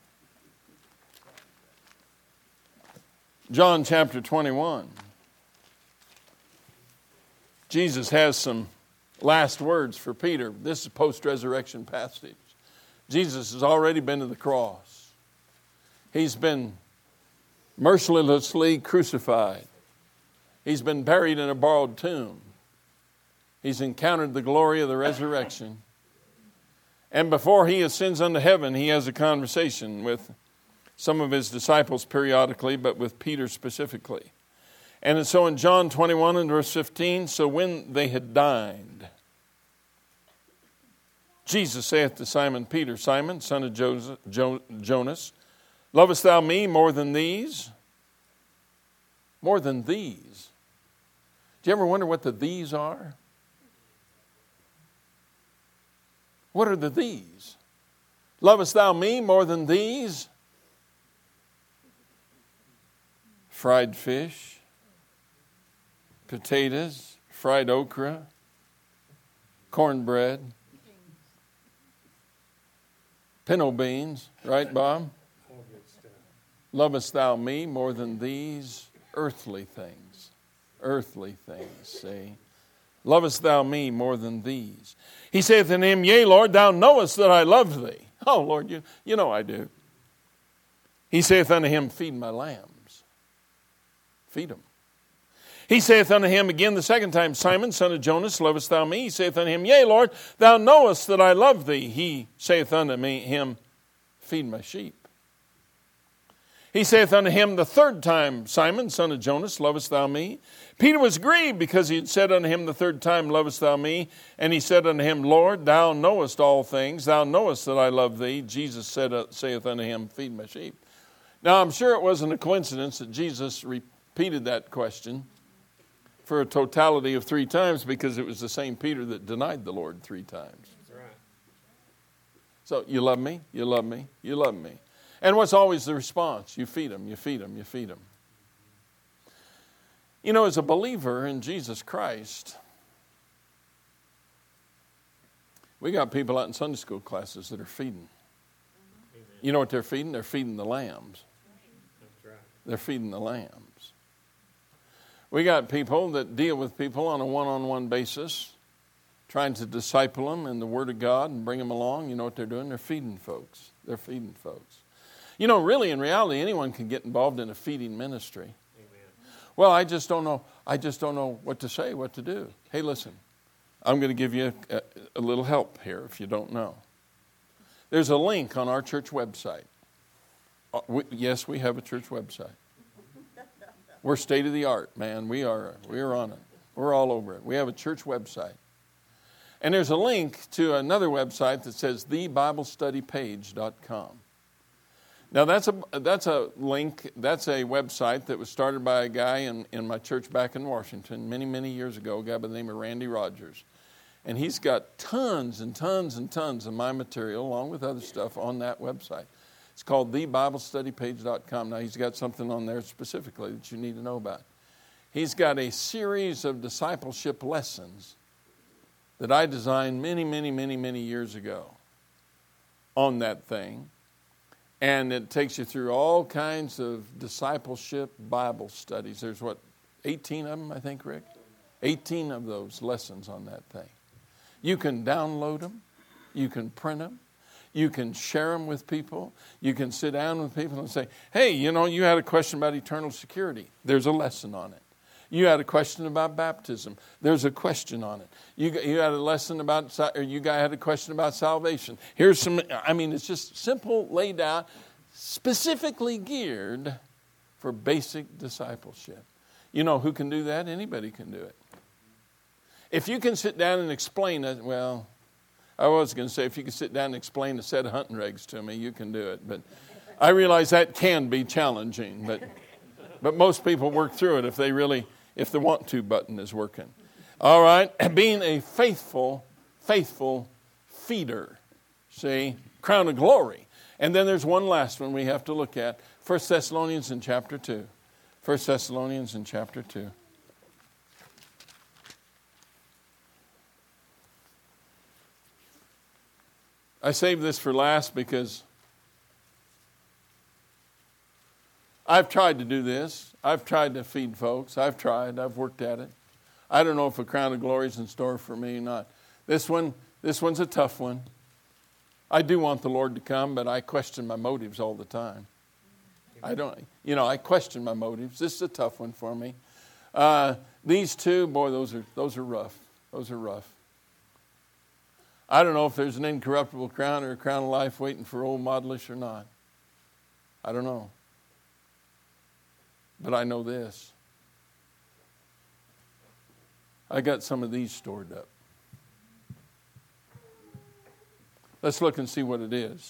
John chapter 21. Jesus has some last words for Peter. This is post-resurrection passage. Jesus has already been to the cross. He's been mercilessly crucified. He's been buried in a borrowed tomb. He's encountered the glory of the resurrection. And before he ascends unto heaven, he has a conversation with some of his disciples periodically, but with Peter specifically. And so in John 21 and verse 15, so when they had dined, Jesus saith to Simon Peter, Simon, son of Jonas, lovest thou me more than these? More than these. Do you ever wonder what the these are? What are the these? Lovest thou me more than these? Fried fish, potatoes, fried okra, cornbread, pinto beans, right, Bob? Lovest thou me more than these earthly things? Earthly things, see? Lovest thou me more than these? He saith unto him, Yea, Lord, thou knowest that I love thee. Oh, Lord, you know I do. He saith unto him, Feed my lambs. Feed them. He saith unto him again the second time, Simon, son of Jonas, lovest thou me? He saith unto him, Yea, Lord, thou knowest that I love thee. He saith unto him, Feed my sheep. He saith unto him the third time, Simon, son of Jonas, lovest thou me? Peter was grieved because he had said unto him the third time, Lovest thou me? And he said unto him, Lord, thou knowest all things. Thou knowest that I love thee. Jesus saith unto him, Feed my sheep. Now, I'm sure it wasn't a coincidence that Jesus repeated that question for a totality of 3 times because it was the same Peter that denied the Lord 3 times. That's right. So, you love me? You love me? You love me? And what's always the response? You feed them, you feed them, you feed them. You know, as a believer in Jesus Christ, we got people out in Sunday school classes that are feeding. Amen. You know what they're feeding? They're feeding the lambs. That's right. They're feeding the lambs. We got people that deal with people on a one-on-one basis, trying to disciple them in the Word of God and bring them along. You know what they're doing? They're feeding folks. They're feeding folks. You know, really, in reality, anyone can get involved in a feeding ministry. Amen. Well, I just don't know. I just don't know what to say, what to do. Hey, listen, I'm going to give you a little help here if you don't know. There's a link on our church website. Yes, we have a church website. We're state of the art, man. We are on it. We're all over it. We have a church website. And there's a link to another website that says thebiblestudypage.com. Now, that's a link, that's a website that was started by a guy in my church back in Washington many, many years ago, a guy by the name of Randy Rogers. And he's got tons and tons and tons of my material, along with other stuff, on that website. It's called thebiblestudypage.com. Now, he's got something on there specifically that you need to know about. He's got a series of discipleship lessons that I designed many, many, many, many years ago on that thing. And it takes you through all kinds of discipleship Bible studies. There's 18 of them, I think, Rick? 18 of those lessons on that thing. You can download them. You can print them. You can share them with people. You can sit down with people and say, hey, you had a question about eternal security. There's a lesson on it. You had a question about baptism. There's a question on it. You had a lesson about, or you guys had a question about salvation. Here's some, it's just simple, laid out, specifically geared for basic discipleship. You know who can do that? Anybody can do it. If you can sit down and explain it, well, I was going to say if you can sit down and explain a set of hunting regs to me, you can do it. But I realize that can be challenging. But most people work through it if the want to button is working. All right, being a faithful feeder. See, crown of glory. And then there's one last one we have to look at. 1 Thessalonians in chapter 2. 1 Thessalonians in chapter 2. I saved this for last because I've tried to do this. I've tried to feed folks. I've worked at it. I don't know if a crown of glory is in store for me or not. This one's a tough one. I do want the Lord to come, but I question my motives all the time. I question my motives. This is a tough one for me. These two, boy, those are rough. Those are rough. I don't know if there's an incorruptible crown or a crown of life waiting for old Modelish or not. I don't know. But I know this. I got some of these stored up. Let's look and see what it is.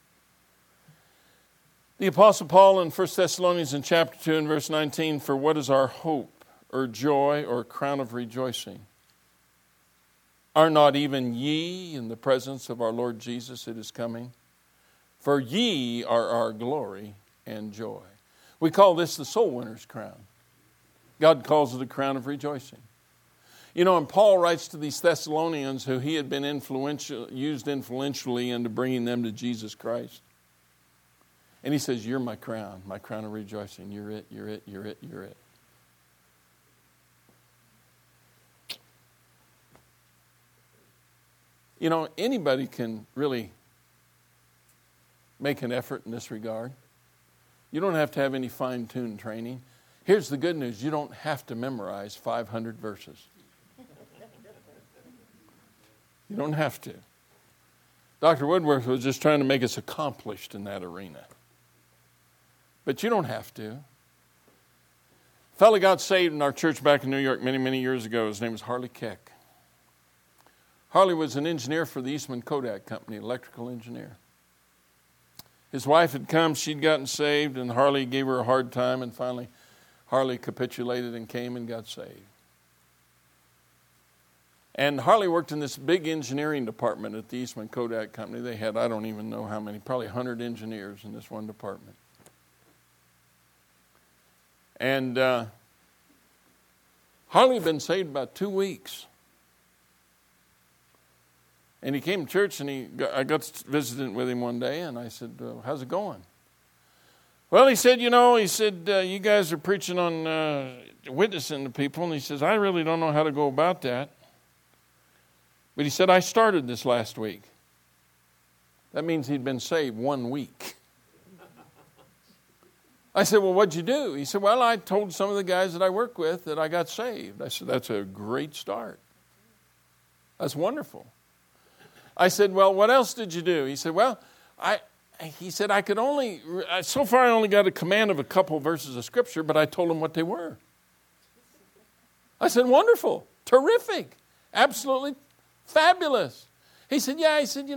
The Apostle Paul in 1 Thessalonians in chapter 2 and verse 19, for what is our hope or joy or crown of rejoicing? Are not even ye in the presence of our Lord Jesus that is coming? For ye are our glory and joy. We call this the soul winner's crown. God calls it a crown of rejoicing. And Paul writes to these Thessalonians who he had been used influentially into bringing them to Jesus Christ. And he says, you're my crown of rejoicing. You're it, you're it, you're it, you're it. Anybody can really make an effort in this regard. You don't have to have any fine-tuned training. Here's the good news. You don't have to memorize 500 verses. You don't have to. Dr. Woodworth was just trying to make us accomplished in that arena. But you don't have to. A fellow got saved in our church back in New York many, many years ago. His name was Harley Keck. Harley was an engineer for the Eastman Kodak Company, electrical engineer. His wife had come, she'd gotten saved, and Harley gave her a hard time, and finally Harley capitulated and came and got saved. And Harley worked in this big engineering department at the Eastman Kodak Company. They had, I don't even know how many, probably 100 engineers in this one department. And Harley had been saved about 2 weeks. And he came to church, and I got visiting with him one day, and I said, how's it going? Well, he said, you guys are preaching on witnessing to people. And he says, I really don't know how to go about that. But he said, I started this last week. That means he'd been saved 1 week. I said, well, what'd you do? He said, well, I told some of the guys that I work with that I got saved. I said, that's a great start. That's wonderful. I said, well, what else did you do? He said, well, I could only, so far I only got a command of a couple verses of Scripture, but I told him what they were. I said, wonderful, terrific, absolutely fabulous. He said, yeah, he said,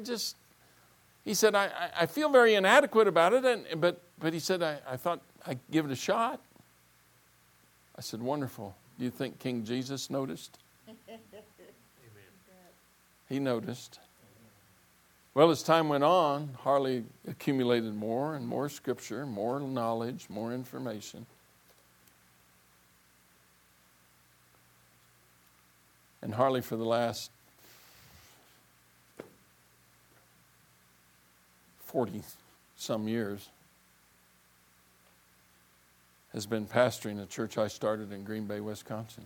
I feel very inadequate about it, but he said, I thought I'd give it a shot. I said, wonderful. Do you think King Jesus noticed? He noticed. Well, as time went on, Harley accumulated more and more Scripture, more knowledge, more information. And Harley, for the last 40-some years, has been pastoring a church I started in Green Bay, Wisconsin.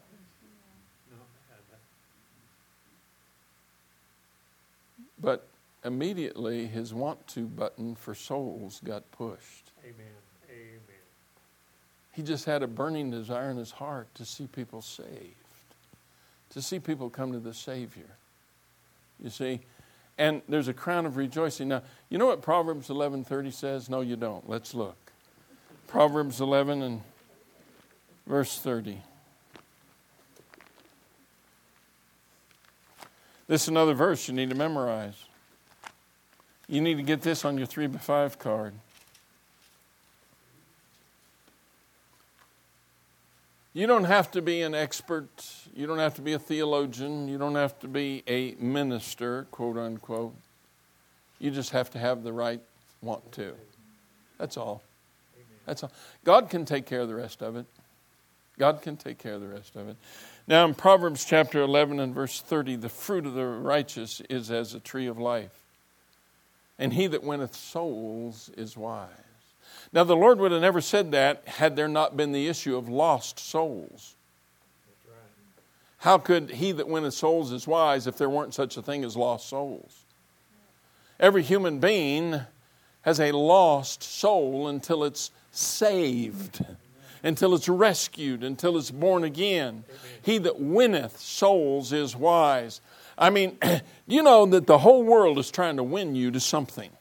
But immediately his want to button for souls got pushed. Amen. Amen. He just had a burning desire in his heart to see people saved, to see people come to the Savior. You see? And there's a crown of rejoicing. Now, you know what Proverbs 11:30 says? No, you don't. Let's look. Proverbs 11 and verse 30. This is another verse you need to memorize. You need to get this on your 3x5 card. You don't have to be an expert. You don't have to be a theologian. You don't have to be a minister, quote unquote. You just have to have the right want to. That's all. That's all. God can take care of the rest of it. God can take care of the rest of it. Now in Proverbs chapter 11 and verse 30, the fruit of the righteous is as a tree of life, and he that winneth souls is wise. Now the Lord would have never said that had there not been the issue of lost souls. That's right. How could he that winneth souls is wise if there weren't such a thing as lost souls? Every human being has a lost soul until it's saved, until it's rescued, until it's born again. He that winneth souls is wise. I mean, you know that the whole world is trying to win you to something.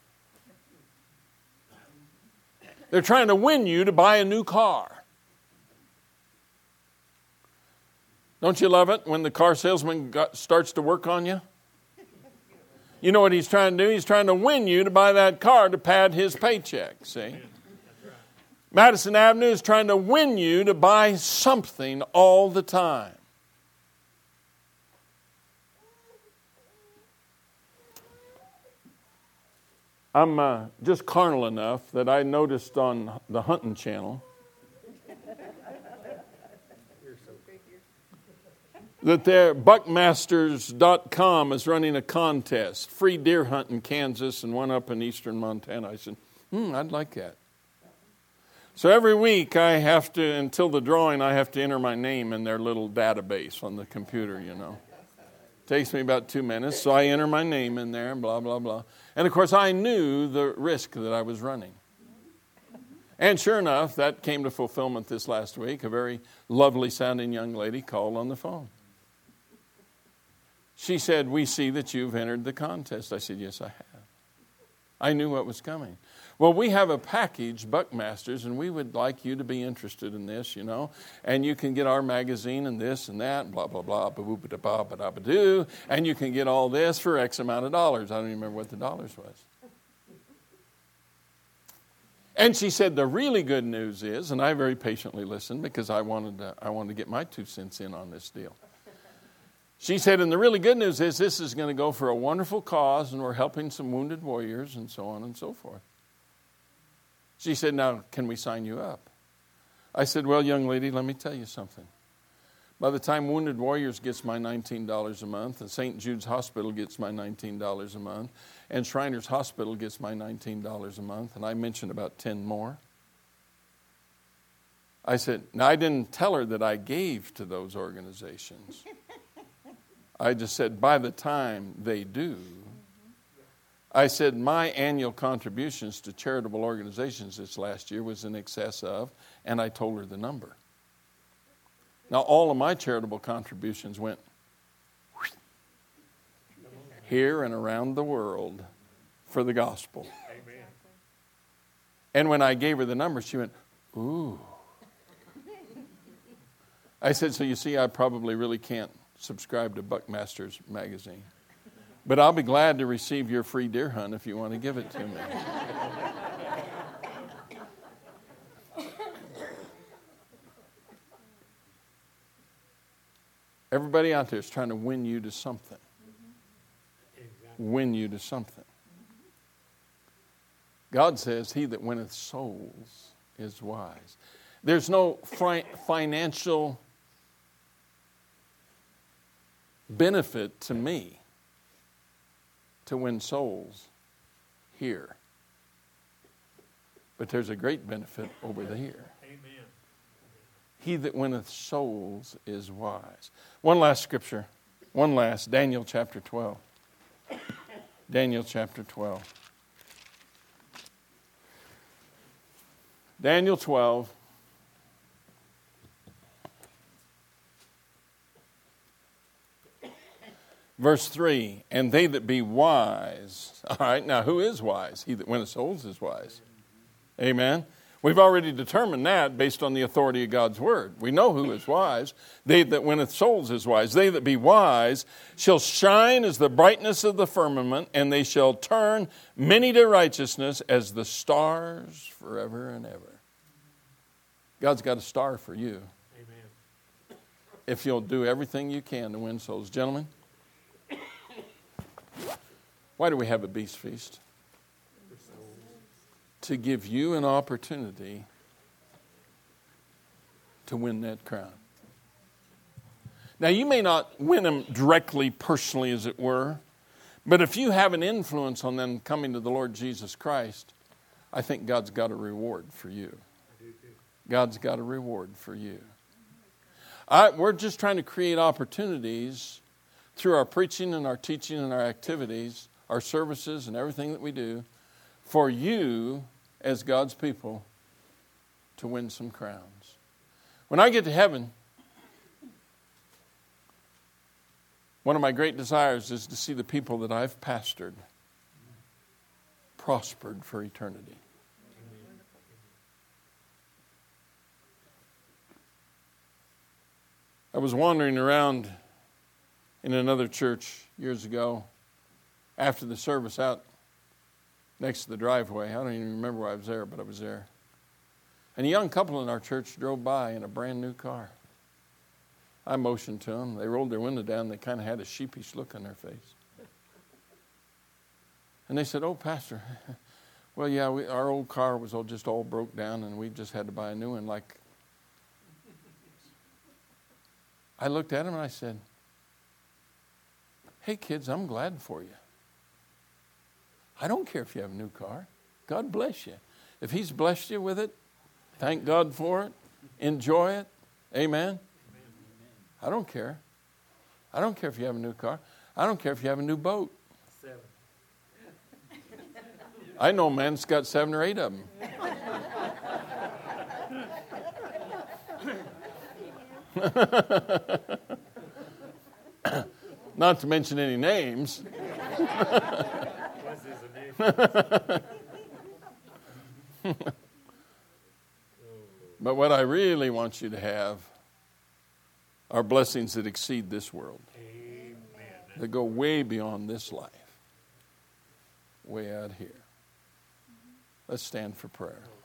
They're trying to win you to buy a new car. Don't you love it when the car salesman starts to work on you? You know what he's trying to do? He's trying to win you to buy that car to pad his paycheck, see? Madison Avenue is trying to win you to buy something all the time. I'm just carnal enough that I noticed on the Hunting Channel that their Buckmasters.com is running a contest, free deer hunt in Kansas and one up in eastern Montana. I said, I'd like that. So every week I have to, until the drawing, I have to enter my name in their little database on the computer, you know. Takes me about 2 minutes, so I enter my name in there and blah, blah, blah. And of course I knew the risk that I was running. And sure enough, that came to fulfillment this last week. A very lovely sounding young lady called on the phone. She said, "We see that you've entered the contest." I said, "Yes, I have." I knew what was coming. "Well, we have a package, Buckmasters, and we would like you to be interested in this, you know. And you can get our magazine and this and that, and blah, blah, blah, ba-boo-ba-da-ba-ba-da-ba-doo, and you can get all this for X amount of dollars." I don't even remember what the dollars was. And she said, "The really good news is," and I very patiently listened because I wanted to get my 2 cents in on this deal. She said, "And the really good news is this is going to go for a wonderful cause, and we're helping some wounded warriors and so on and so forth." She said, "Now, can we sign you up?" I said, "Well, young lady, let me tell you something. By the time Wounded Warriors gets my $19 a month, and St. Jude's Hospital gets my $19 a month, and Shriners Hospital gets my $19 a month," and I mentioned about 10 more. I said, now I didn't tell her that I gave to those organizations. I just said, by the time they do, I said, my annual contributions to charitable organizations this last year was in excess of, and I told her the number. Now, all of my charitable contributions went here and around the world for the gospel. Amen. And when I gave her the number, she went, ooh. I said, so you see, I probably really can't subscribe to Buckmasters magazine. But I'll be glad to receive your free deer hunt if you want to give it to me. Everybody out there is trying to win you to something. Exactly. Win you to something. God says, he that winneth souls is wise. There's no financial benefit to me to win souls here. But there's a great benefit over there. Amen. He that winneth souls is wise. One last scripture. Daniel chapter 12. Daniel chapter 12. Daniel 12. Verse 3, and they that be wise. All right, now who is wise? He that winneth souls is wise. Amen. We've already determined that based on the authority of God's word. We know who is wise. They that winneth souls is wise. They that be wise shall shine as the brightness of the firmament, and they shall turn many to righteousness as the stars forever and ever. God's got a star for you. Amen. If you'll do everything you can to win souls. Gentlemen, why do we have a beast feast? To give you an opportunity to win that crown. Now, you may not win them directly, personally, as it were, but if you have an influence on them coming to the Lord Jesus Christ, I think God's got a reward for you. God's got a reward for you. We're just trying to create opportunities through our preaching and our teaching and our activities, our services and everything that we do, for you as God's people to win some crowns. When I get to heaven, one of my great desires is to see the people that I've pastored prospered for eternity. I was wandering around in another church years ago after the service out next to the driveway. I don't even remember why I was there, but I was there. And a young couple in our church drove by in a brand new car. I motioned to them. They rolled their window down. They kind of had a sheepish look on their face. And they said, "Oh, Pastor, well, yeah, our old car was just all broke down, and we just had to buy a new one." Like, I looked at them and I said, "Hey, kids, I'm glad for you. I don't care if you have a new car. God bless you. If He's blessed you with it, thank God for it. Enjoy it. Amen. I don't care. I don't care if you have a new car. I don't care if you have a new boat. 7. I know a man that's got 7 or 8 of them. Not to mention any names. But what I really want you to have are blessings that exceed this world. Amen. That go way beyond this life. Way out here. Let's stand for prayer.